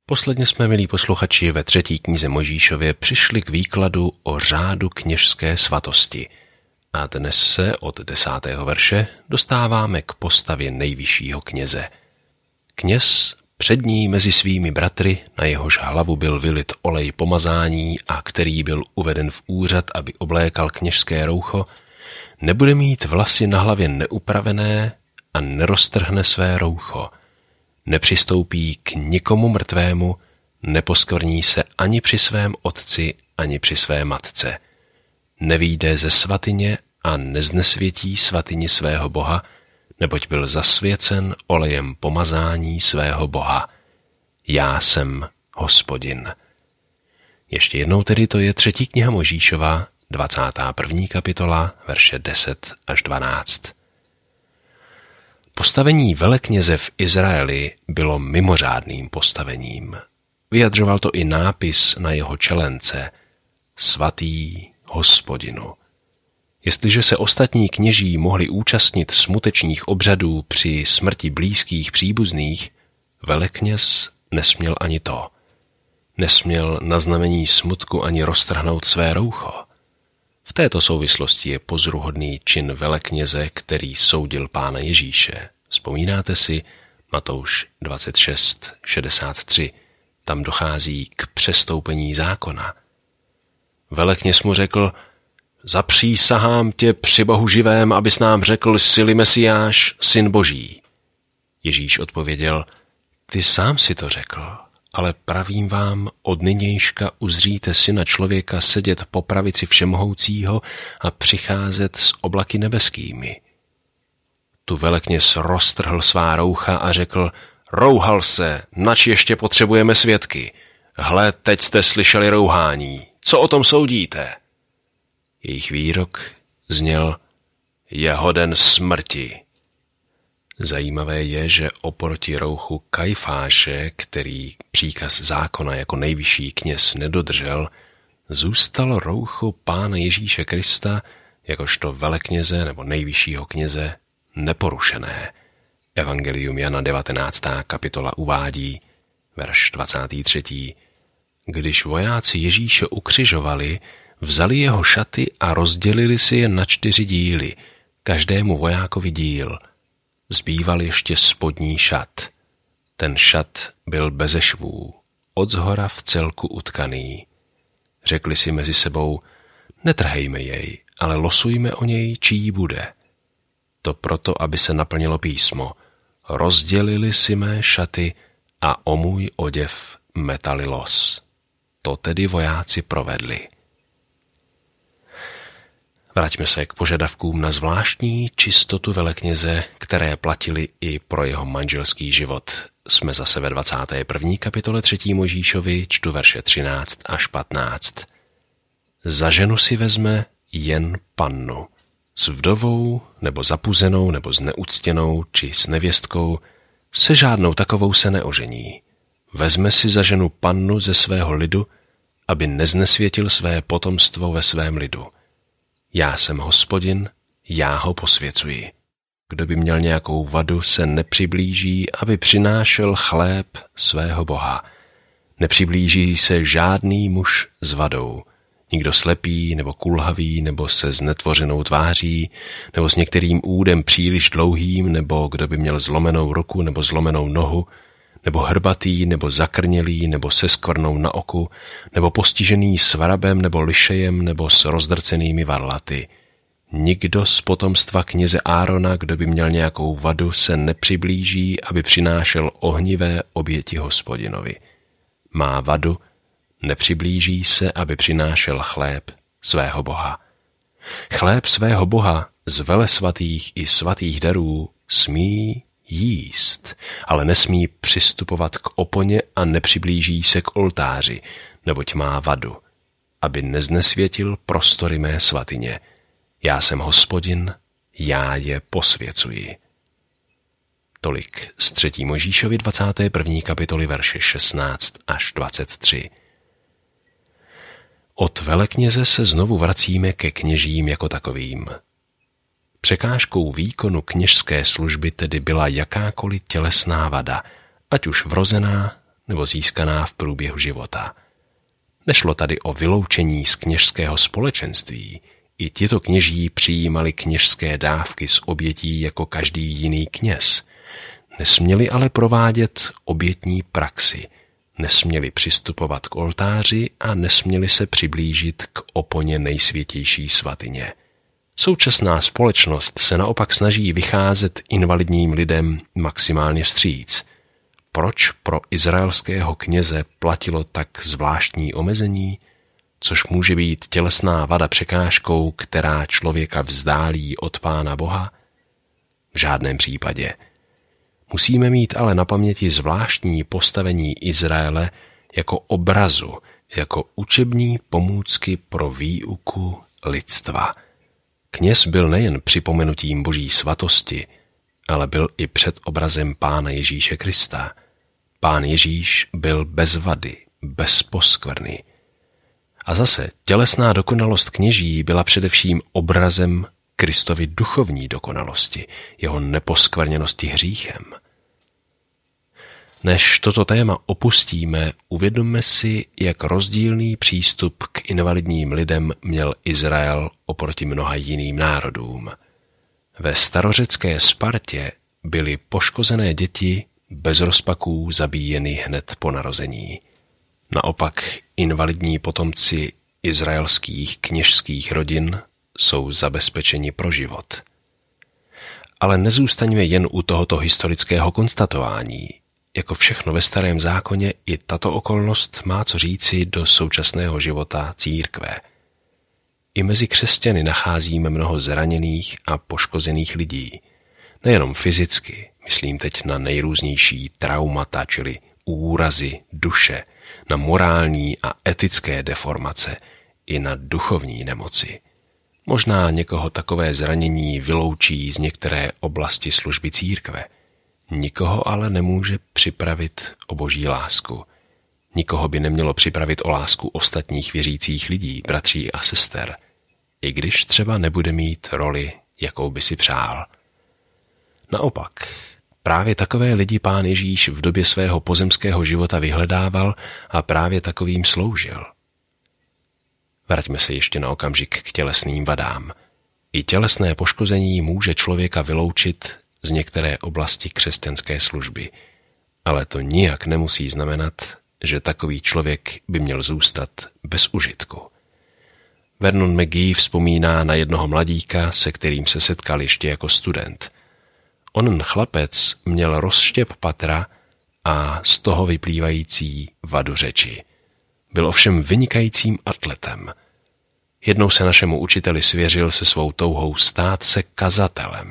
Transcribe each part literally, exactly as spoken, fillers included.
Posledně jsme, milí posluchači, ve třetí knize Mojžíšově přišli k výkladu o řádu kněžské svatosti. A dnes se od desátého verše dostáváme k postavě nejvyššího kněze. Kněz přední mezi svými bratry, na jehož hlavu byl vylit olej pomazání a který byl uveden v úřad, aby oblékal kněžské roucho, nebude mít vlasy na hlavě neupravené a neroztrhne své roucho. Nepřistoupí k nikomu mrtvému, neposkvrní se ani při svém otci, ani při své matce. Nevyjde ze svatyně a neznesvětí svatyni svého Boha, neboť byl zasvěcen olejem pomazání svého Boha. Já jsem Hospodin. Ještě jednou tedy to je třetí kniha Mojžíšova, dvacátá první kapitola, verše deset až dvanáct. Postavení velekněze v Izraeli bylo mimořádným postavením. Vyjadřoval to i nápis na jeho čelence Svatý Hospodinu. Jestliže se ostatní kněží mohli účastnit smutečních obřadů při smrti blízkých příbuzných, velekněz nesměl ani to. Nesměl na znamení smutku ani roztrhnout své roucho. V této souvislosti je pozoruhodný čin velekněze, který soudil Pána Ježíše. Vzpomínáte si Matouš dvacet šest šedesát tři. Tam dochází k přestoupení zákona. Velekněz mu řekl: Zapřísahám tě při Bohu živém, abys nám řekl, jsi-li Mesiáš, syn Boží. Ježíš odpověděl: Ty sám si to řekl, ale pravím vám, od nynějška uzříte syna člověka sedět po pravici všemohoucího a přicházet s oblaky nebeskými. Tu velekněz roztrhl svá roucha a řekl: Rouhal se, nač ještě potřebujeme svědky. Hle, teď jste slyšeli rouhání. Co o tom soudíte? Jejich výrok zněl: Je hoden smrti. Zajímavé je, že oproti rouchu Kajfáše, který příkaz zákona jako nejvyšší kněz nedodržel, zůstalo roucho Pána Ježíše Krista jakožto velekněze nebo nejvyššího kněze neporušené. Evangelium Jana devatenáctá kapitola uvádí, verš dvacátý třetí. Když vojáci Ježíše ukřižovali, vzali jeho šaty a rozdělili si je na čtyři díly, každému vojákovi díl. Zbýval ještě spodní šat. Ten šat byl beze švů, odzhora v celku utkaný. Řekli si mezi sebou: Netrhejme jej, ale losujme o něj, čí bude. To proto, aby se naplnilo písmo. Rozdělili si mé šaty a o můj oděv metali los. To tedy vojáci provedli. Vraťme se k požadavkům na zvláštní čistotu velekněze, které platily i pro jeho manželský život. Jsme zase ve dvacáté první kapitole třetí Mojžíšovi, čtu verše třináct až patnáct. Za ženu si vezme jen pannu. S vdovou, nebo zapuzenou, nebo zneuctěnou, či s nevěstkou, se žádnou takovou se neožení. Vezme si za ženu pannu ze svého lidu, aby neznesvětil své potomstvo ve svém lidu. Já jsem Hospodin, já ho posvěcuji. Kdo by měl nějakou vadu, se nepřiblíží, aby přinášel chléb svého Boha. Nepřiblíží se žádný muž s vadou. Nikdo slepý, nebo kulhavý, nebo se znetvořenou tváří, nebo s některým údem příliš dlouhým, nebo kdo by měl zlomenou ruku, nebo zlomenou nohu, nebo hrbatý, nebo zakrnělý, nebo se skvrnou na oku, nebo postižený svrabem, nebo lišejem, nebo s rozdrcenými varlaty. Nikdo z potomstva kněze Árona, kdo by měl nějakou vadu, se nepřiblíží, aby přinášel ohnivé oběti Hospodinovi. Má vadu, nepřiblíží se, aby přinášel chléb svého Boha. Chléb svého Boha z velesvatých i svatých darů smí jíst, ale nesmí přistupovat k oponě a nepřiblíží se k oltáři, neboť má vadu, aby neznesvětil prostory mé svatyně. Já jsem Hospodin, já je posvěcuji. Tolik z třetí Mojžíšovi dvacáté první kapitoly verše šestnáct až dvacet tři. Od velekněze se znovu vracíme ke kněžím jako takovým. Překážkou výkonu kněžské služby tedy byla jakákoliv tělesná vada, ať už vrozená nebo získaná v průběhu života. Nešlo tady o vyloučení z kněžského společenství. I tito kněží přijímali kněžské dávky z obětí jako každý jiný kněz. Nesměli ale provádět obětní praxi, nesměli přistupovat k oltáři a nesměli se přiblížit k oponě nejsvětější svatyně. Současná společnost se naopak snaží vycházet invalidním lidem maximálně vstříc. Proč pro izraelského kněze platilo tak zvláštní omezení, což může být tělesná vada překážkou, která člověka vzdálí od Pána Boha? V žádném případě. Musíme mít ale na paměti zvláštní postavení Izraele jako obrazu, jako učební pomůcky pro výuku lidstva. Kněz byl nejen připomenutím Boží svatosti, ale byl i předobrazem Pána Ježíše Krista. Pán Ježíš byl bez vady, bez poskvrny. A zase tělesná dokonalost kněží byla především obrazem Kristovy duchovní dokonalosti, jeho neposkvrněnosti hříchem. Než toto téma opustíme, uvědomme si, jak rozdílný přístup k invalidním lidem měl Izrael oproti mnoha jiným národům. Ve starořecké Spartě byly poškozené děti bez rozpaků zabíjeny hned po narození. Naopak invalidní potomci izraelských kněžských rodin jsou zabezpečeni pro život. Ale nezůstaňme jen u tohoto historického konstatování. Jako všechno ve Starém zákoně, i tato okolnost má co říci do současného života církve. I mezi křesťany nacházíme mnoho zraněných a poškozených lidí. Nejenom fyzicky, myslím teď na nejrůznější traumata, čili úrazy duše, na morální a etické deformace, i na duchovní nemoci. Možná někoho takové zranění vyloučí z některé oblasti služby církve. Nikoho ale nemůže připravit o Boží lásku. Nikoho by nemělo připravit o lásku ostatních věřících lidí, bratří a sester, i když třeba nebude mít roli, jakou by si přál. Naopak, právě takové lidi Pán Ježíš v době svého pozemského života vyhledával a právě takovým sloužil. Vraťme se ještě na okamžik k tělesným vadám. I tělesné poškození může člověka vyloučit z některé oblasti křesťanské služby, ale to nijak nemusí znamenat, že takový člověk by měl zůstat bez užitku. Vernon McGee vzpomíná na jednoho mladíka, se kterým se setkal ještě jako student. Onen chlapec měl rozštěp patra a z toho vyplývající vadu řeči. Byl ovšem vynikajícím atletem. Jednou se našemu učiteli svěřil se svou touhou stát se kazatelem.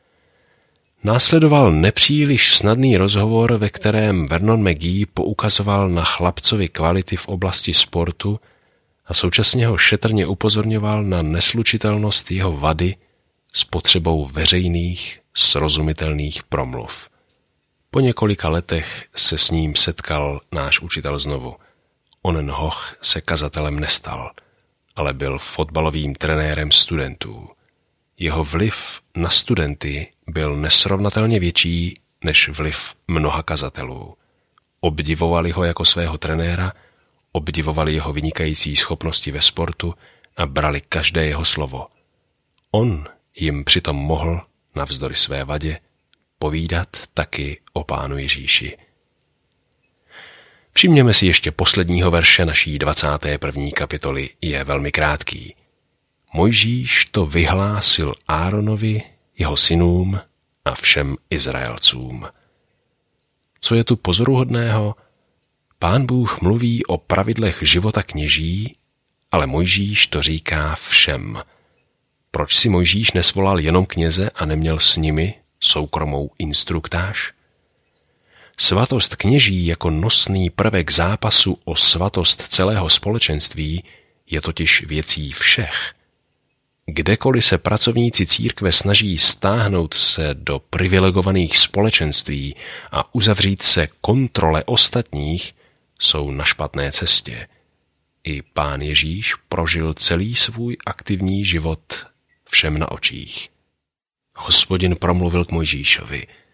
Následoval nepříliš snadný rozhovor, ve kterém Vernon McGee poukazoval na chlapcovi kvality v oblasti sportu a současně ho šetrně upozorňoval na neslučitelnost jeho vady s potřebou veřejných, srozumitelných promluv. Po několika letech se s ním setkal náš učitel znovu. Onen hoch se kazatelem nestal, ale byl fotbalovým trenérem studentů. Jeho vliv na studenty byl nesrovnatelně větší než vliv mnoha kazatelů. Obdivovali ho jako svého trenéra, obdivovali jeho vynikající schopnosti ve sportu a brali každé jeho slovo. On jim přitom mohl, navzdory své vadě, povídat taky o Pánu Ježíši. Všimněme si ještě posledního verše naší dvacáté první kapitoly, je velmi krátký. Mojžíš to vyhlásil Áronovi, jeho synům a všem Izraelcům. Co je tu pozoruhodného? Pán Bůh mluví o pravidlech života kněží, ale Mojžíš to říká všem. Proč si Mojžíš nesvolal jenom kněze a neměl s nimi soukromou instruktáž? Svatost kněží jako nosný prvek zápasu o svatost celého společenství je totiž věcí všech. Kdekoliv se pracovníci církve snaží stáhnout se do privilegovaných společenství a uzavřít se kontrole ostatních, jsou na špatné cestě. I Pán Ježíš prožil celý svůj aktivní život všem na očích. Hospodin promluvil k Mojžíšovi.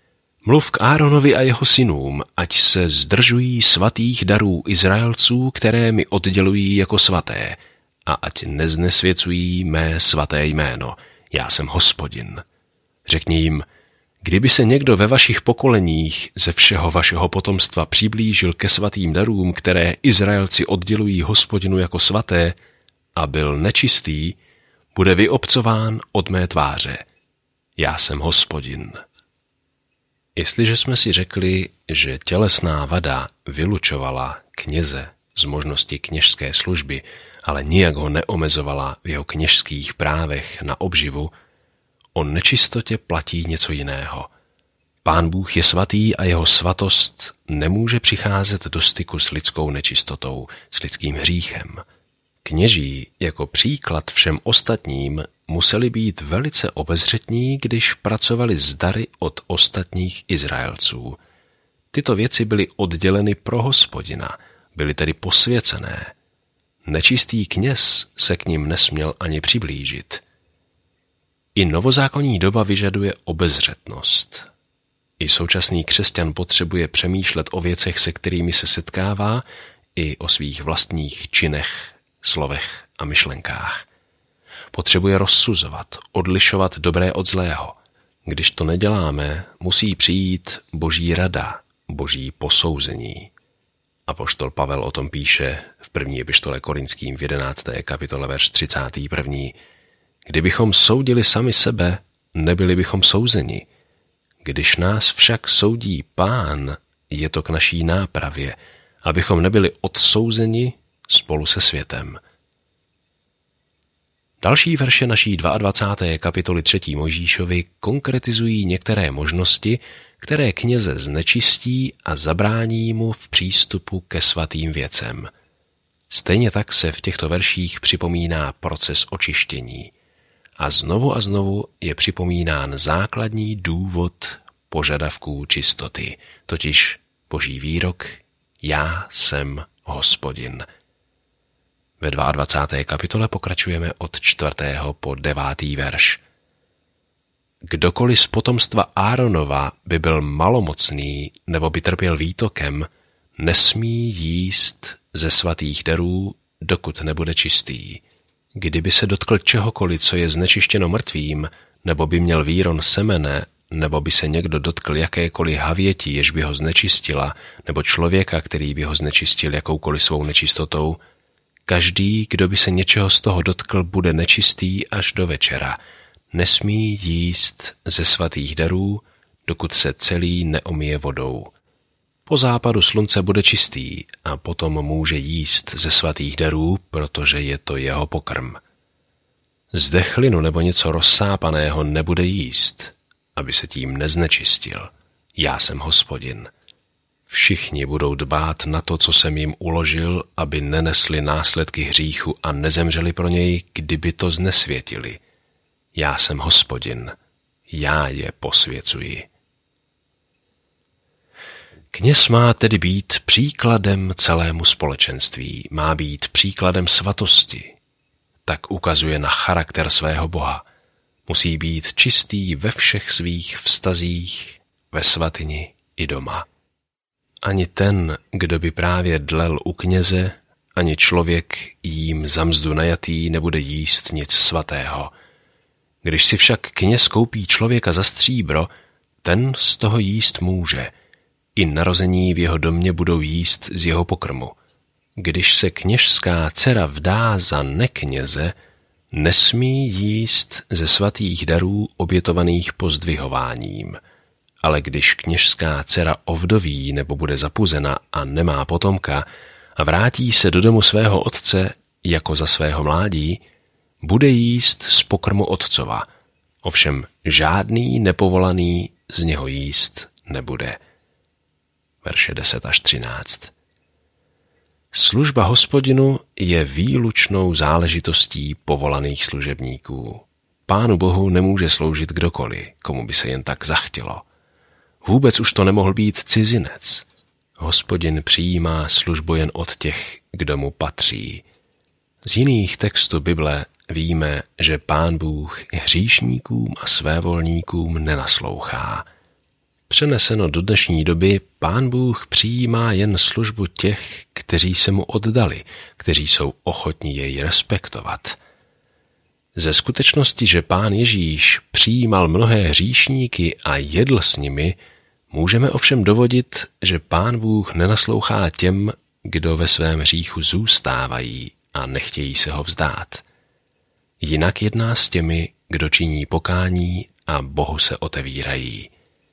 Mluv k Áronovi a jeho synům, ať se zdržují svatých darů Izraelců, které mi oddělují jako svaté, a ať neznesvěcují mé svaté jméno. Já jsem Hospodin. Řekni jim, kdyby se někdo ve vašich pokoleních ze všeho vašeho potomstva přiblížil ke svatým darům, které Izraelci oddělují Hospodinu jako svaté, a byl nečistý, bude vyobcován od mé tváře. Já jsem Hospodin. Jestliže jsme si řekli, že tělesná vada vylučovala kněze z možnosti kněžské služby, ale nijak ho neomezovala v jeho kněžských právech na obživu, o nečistotě platí něco jiného. Pán Bůh je svatý a jeho svatost nemůže přicházet do styku s lidskou nečistotou, s lidským hříchem. Kněží jako příklad všem ostatním museli být velice obezřetní, když pracovali s dary od ostatních Izraelců. Tyto věci byly odděleny pro Hospodina, byly tedy posvěcené. Nečistý kněz se k nim nesměl ani přiblížit. I novozákonní doba vyžaduje obezřetnost. I současný křesťan potřebuje přemýšlet o věcech, se kterými se setkává, i o svých vlastních činech, slovech a myšlenkách. Potřebuje rozsuzovat, odlišovat dobré od zlého. Když to neděláme, musí přijít Boží rada, Boží posouzení. Apoštol Pavel o tom píše v první epištole Korinským v jedenácté kapitole verš třicátý první. Kdybychom soudili sami sebe, nebyli bychom souzeni. Když nás však soudí Pán, je to k naší nápravě, abychom nebyli odsouzeni spolu se světem. Další verše naší dvacáté druhé kapitoly třetí Mojžíšovi konkretizují některé možnosti, které kněze znečistí a zabrání mu v přístupu ke svatým věcem. Stejně tak se v těchto verších připomíná proces očištění. A znovu a znovu je připomínán základní důvod požadavků čistoty, totiž Boží výrok Já jsem Hospodin. Ve dvacáté druhé kapitole pokračujeme od čtvrtého po devátý verš. Kdokoliv z potomstva Áronova by byl malomocný nebo by trpěl výtokem, nesmí jíst ze svatých darů, dokud nebude čistý. Kdyby se dotkl čehokoliv, co je znečištěno mrtvým, nebo by měl výron semene, nebo by se někdo dotkl jakékoliv havěti, jež by ho znečistila, nebo člověka, který by ho znečistil jakoukoliv svou nečistotou, každý, kdo by se něčeho z toho dotkl, bude nečistý až do večera. Nesmí jíst ze svatých darů, dokud se celý neomije vodou. Po západu slunce bude čistý a potom může jíst ze svatých darů, protože je to jeho pokrm. Zdechlinu nebo něco rozsápaného nebude jíst, aby se tím neznečistil. Já jsem Hospodin. Všichni budou dbát na to, co jsem jim uložil, aby nenesli následky hříchu a nezemřeli pro něj, kdyby to znesvětili. Já jsem Hospodin, já je posvěcuji. Kněz má tedy být příkladem celému společenství, má být příkladem svatosti. Tak ukazuje na charakter svého Boha. Musí být čistý ve všech svých vztazích, ve svatyni i doma. Ani ten, kdo by právě dlel u kněze, ani člověk jím za mzdu najatý nebude jíst nic svatého. Když si však kněz koupí člověka za stříbro, ten z toho jíst může. I narození v jeho domě budou jíst z jeho pokrmu. Když se kněžská dcera vdá za nekněze, nesmí jíst ze svatých darů obětovaných pozdvihováním. Ale když kněžská dcera ovdoví nebo bude zapuzena a nemá potomka a vrátí se do domu svého otce jako za svého mládí, bude jíst z pokrmu otcova. Ovšem žádný nepovolaný z něho jíst nebude. Verše deset až třináct. Služba Hospodinu je výlučnou záležitostí povolaných služebníků. Pánu Bohu nemůže sloužit kdokoliv, komu by se jen tak zachtělo. Vůbec už to nemohl být cizinec. Hospodin přijímá službu jen od těch, kdo mu patří. Z jiných textů Bible víme, že Pán Bůh hříšníkům a svévolníkům nenaslouchá. Přeneseno do dnešní doby, Pán Bůh přijímá jen službu těch, kteří se mu oddali, kteří jsou ochotní jej respektovat. Ze skutečnosti, že Pán Ježíš přijímal mnohé hříšníky a jedl s nimi, můžeme ovšem dovodit, že Pán Bůh nenaslouchá těm, kdo ve svém hříchu zůstávají a nechtějí se ho vzdát. Jinak jedná s těmi, kdo činí pokání a Bohu se otevírají.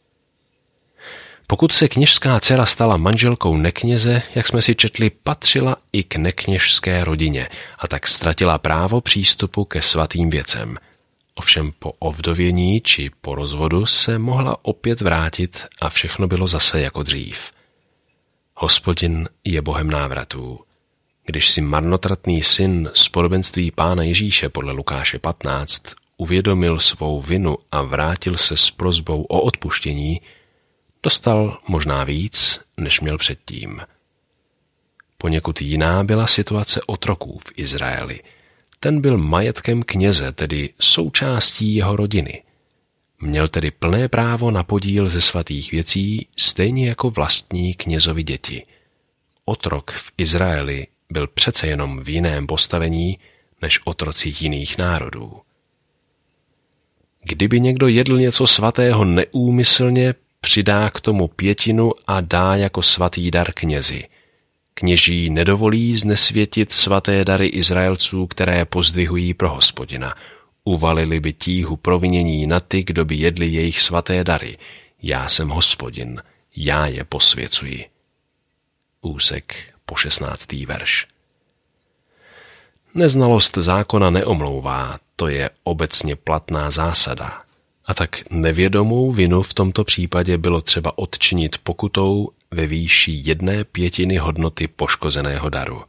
Pokud se kněžská dcera stala manželkou nekněze, jak jsme si četli, patřila i k nekněžské rodině a tak ztratila právo přístupu ke svatým věcem. Ovšem po ovdovění či po rozvodu se mohla opět vrátit a všechno bylo zase jako dřív. Hospodin je Bohem návratů. Když si marnotratný syn z podobenství Pána Ježíše podle Lukáše patnáct uvědomil svou vinu a vrátil se s prosbou o odpuštění, dostal možná víc, než měl předtím. Poněkud jiná byla situace otroků v Izraeli. Ten byl majetkem kněze, tedy součástí jeho rodiny. Měl tedy plné právo na podíl ze svatých věcí, stejně jako vlastní knězovi děti. Otrok v Izraeli byl přece jenom v jiném postavení než otroci jiných národů. Kdyby někdo jedl něco svatého neúmyslně, přidá k tomu pětinu a dá jako svatý dar knězi. Kněží nedovolí znesvětit svaté dary Izraelců, které pozdvihují pro Hospodina. Uvalili by tíhu provinění na ty, kdo by jedli jejich svaté dary. Já jsem Hospodin, já je posvěcuji. Úsek po šestnáctý verš. Neznalost zákona neomlouvá, to je obecně platná zásada. A tak nevědomou vinu v tomto případě bylo třeba odčinit pokutou ve výši jedné pětiny hodnoty poškozeného daru.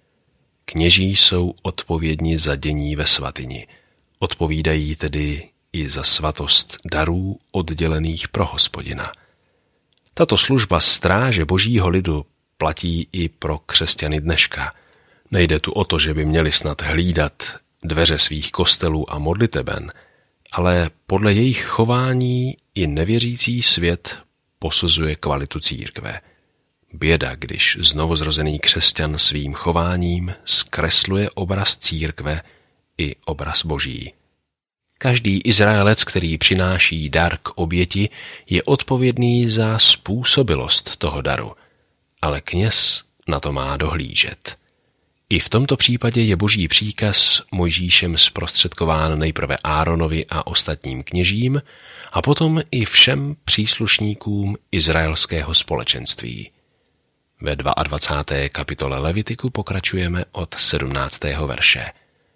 Kněží jsou odpovědní za dění ve svatyni. Odpovídají tedy i za svatost darů oddělených pro Hospodina. Tato služba stráže božího lidu platí i pro křesťany dneška. Nejde tu o to, že by měli snad hlídat dveře svých kostelů a modliteben, ale podle jejich chování i nevěřící svět posuzuje kvalitu církve. Běda, když znovuzrozený křesťan svým chováním zkresluje obraz církve i obraz boží. Každý Izraelec, který přináší dar k oběti, je odpovědný za způsobilost toho daru, ale kněz na to má dohlížet. I v tomto případě je boží příkaz Mojžíšem zprostředkován nejprve Áronovi a ostatním kněžím a potom i všem příslušníkům izraelského společenství. Ve dvacáté druhé kapitole Levitiku pokračujeme od sedmnáctého verše.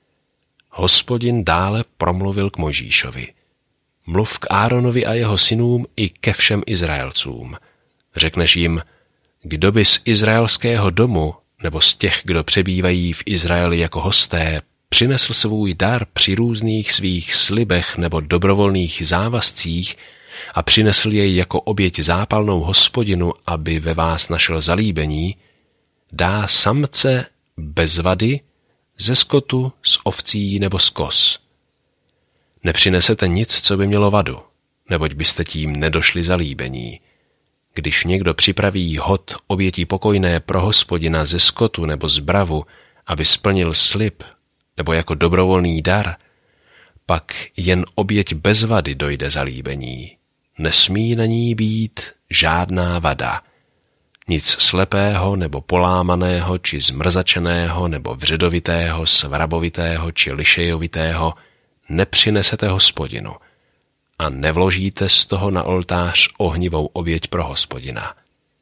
Hospodin dále promluvil k Mojžíšovi. Mluv k Áronovi a jeho synům i ke všem Izraelcům. Řekneš jim, kdo by z izraelského domu nebo z těch, kdo přebývají v Izraeli jako hosté, přinesl svůj dar při různých svých slibech nebo dobrovolných závazcích a přinesl jej jako oběť zápalnou Hospodinu, aby ve vás našel zalíbení, dá samce bez vady ze skotu, z ovcí nebo z koz. Nepřinesete nic, co by mělo vadu, neboť byste tím nedošli zalíbení. Když někdo připraví hod obětí pokojné pro Hospodina ze skotu nebo z bravu, aby splnil slib, nebo jako dobrovolný dar, pak jen oběť bez vady dojde zalíbení. Nesmí na ní být žádná vada. Nic slepého nebo polámaného, či zmrzačeného, nebo vředovitého, svrabovitého, či lišejovitého nepřinesete Hospodinu a nevložíte z toho na oltář ohnivou oběť pro Hospodina.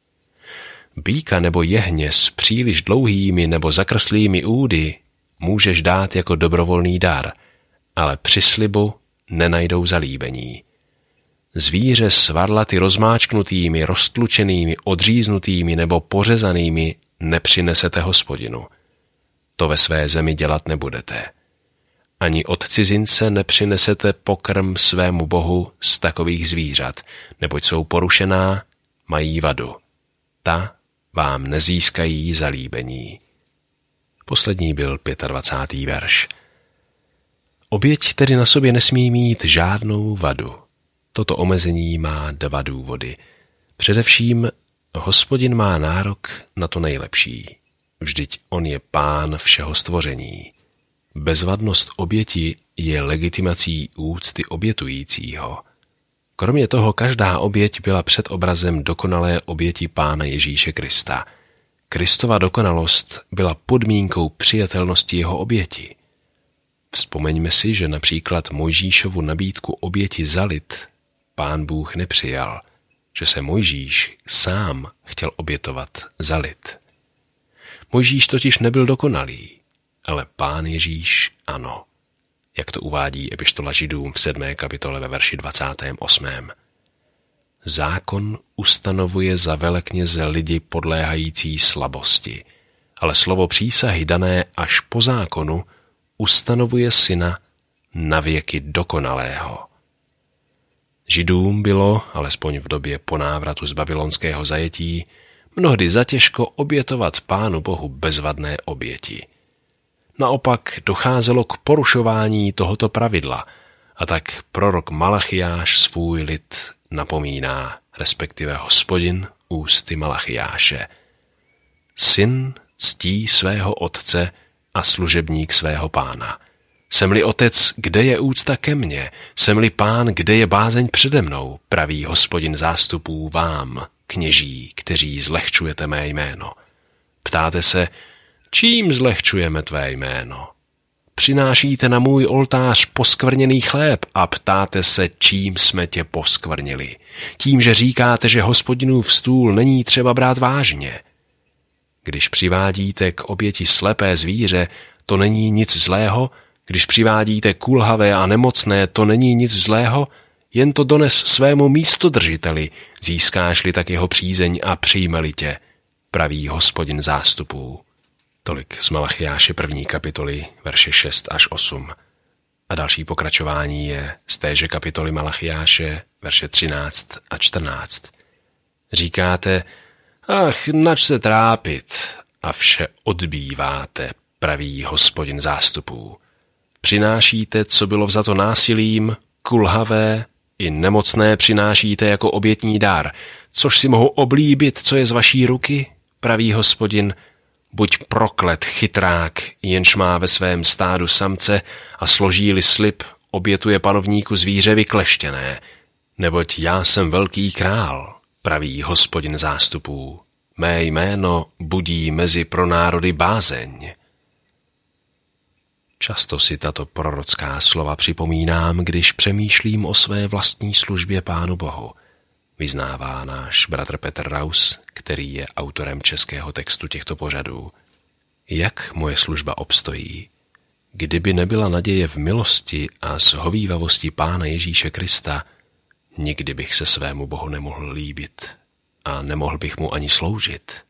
Býka nebo jehně s příliš dlouhými nebo zakrslými údy můžeš dát jako dobrovolný dar, ale při slibu nenajdou zalíbení. Zvíře s varlaty rozmáčknutými, roztlučenými, odříznutými nebo pořezanými nepřinesete Hospodinu. To ve své zemi dělat nebudete. Ani od cizince nepřinesete pokrm svému bohu z takových zvířat, neboť jsou porušená, mají vadu. Ta vám nezískají zalíbení. Poslední byl dvacátý pátý verš. Oběť tedy na sobě nesmí mít žádnou vadu. Toto omezení má dva důvody. Především Hospodin má nárok na to nejlepší. Vždyť on je pán všeho stvoření. Bezvadnost oběti je legitimací úcty obětujícího. Kromě toho každá oběť byla předobrazem dokonalé oběti Pána Ježíše Krista. Kristova dokonalost byla podmínkou přijatelnosti jeho oběti. Vzpomeňme si, že například Mojžíšovu nabídku oběti za lid Pán Bůh nepřijal, že se Mojžíš sám chtěl obětovat za lid. Mojžíš totiž nebyl dokonalý, ale Pán Ježíš ano, jak to uvádí epištola Židům v sedmé kapitole ve verši dvacátém osmém Zákon ustanovuje za velekněze lidi podléhající slabosti, ale slovo přísahy dané až po zákonu ustanovuje syna navěky dokonalého. Židům bylo, alespoň v době po návratu z babylonského zajetí, mnohdy zatěžko obětovat Pánu Bohu bezvadné oběti. Naopak docházelo k porušování tohoto pravidla a tak prorok Malachiáš svůj lid napomíná, respektive Hospodin ústy Malachiáše. Syn ctí svého otce a služebník svého pána. Jsem-li otec, kde je úcta ke mně? Jsem-li pán, kde je bázeň přede mnou? Praví Hospodin zástupů vám, kněží, kteří zlehčujete mé jméno. Ptáte se, čím zlehčujeme tvé jméno? Přinášíte na můj oltář poskvrněný chléb a ptáte se, čím jsme tě poskvrnili. Tím, že říkáte, že Hospodinův stůl není třeba brát vážně. Když přivádíte k oběti slepé zvíře, to není nic zlého, když přivádíte kulhavé a nemocné, to není nic zlého, jen to dones svému místodržiteli, získáš-li tak jeho přízeň a přijme-li tě, praví Hospodin zástupů. Tolik z Malachiáše první kapitoly, verše šest až osm. A další pokračování je z téže kapitoly Malachiáše, verše třináct a čtrnáct. Říkáte, ach, nač se trápit, a vše odbýváte, praví Hospodin zástupů. Přinášíte, co bylo vzato násilím, kulhavé i nemocné přinášíte jako obětní dar, což si mohu oblíbit, co je z vaší ruky, praví Hospodin. Buď proklet chytrák, jenž má ve svém stádu samce a složí-li slib, obětuje panovníku zvíře vykleštěné. Neboť já jsem velký král, praví Hospodin zástupů. Mé jméno budí mezi pro národy bázeň. Často si tato prorocká slova připomínám, když přemýšlím o své vlastní službě Pánu Bohu, vyznává náš bratr Petr Raus, který je autorem českého textu těchto pořadů. Jak moje služba obstojí? Kdyby nebyla naděje v milosti a shovívavosti Pána Ježíše Krista, nikdy bych se svému Bohu nemohl líbit a nemohl bych mu ani sloužit.